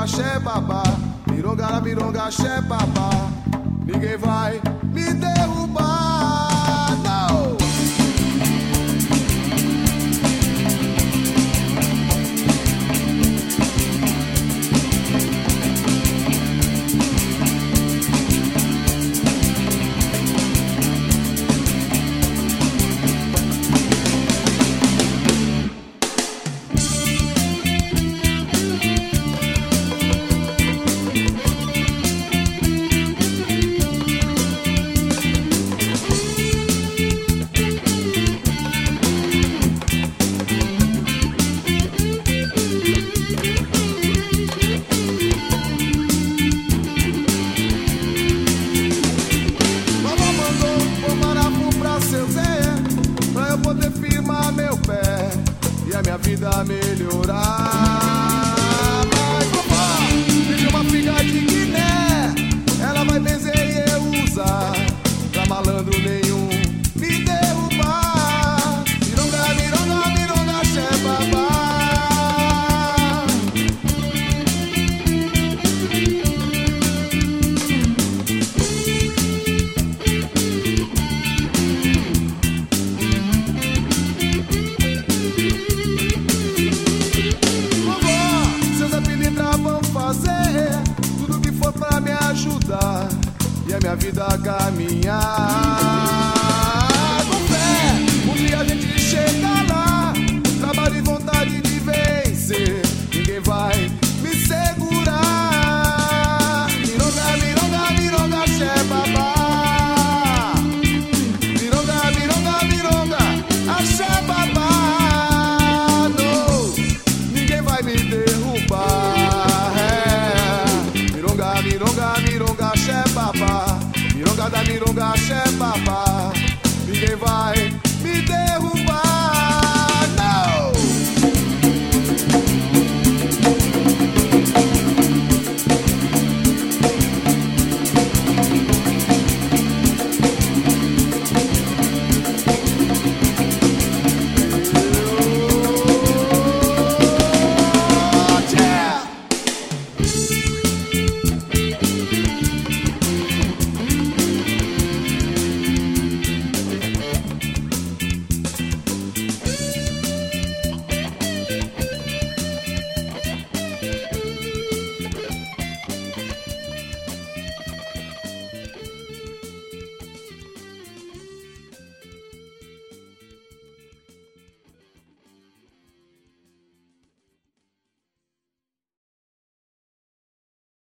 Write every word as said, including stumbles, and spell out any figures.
axé, babá. Mironga, mironga, axé, babá. Ninguém vai me derrubar, não. E a minha vida melhorar. Mas vovó, pedi uma figa de Guiné, ela vai benzer e eu usar, pra malandro nenhum me derrubar. Mironga, mironga, mironga, axé, babá. Tudo que for pra me ajudar e a minha vida caminhar. Com fé, um dia a gente chega lá. Trabalho e vontade de vencer, ninguém vai me segurar. Mironga, mironga, mironga, axé, babá. Mironga, mironga, mironga, axé, babá. Não, ninguém vai me derrubar. Mironga, mironga, axé, babá. Mironga da mironga, axé, babá.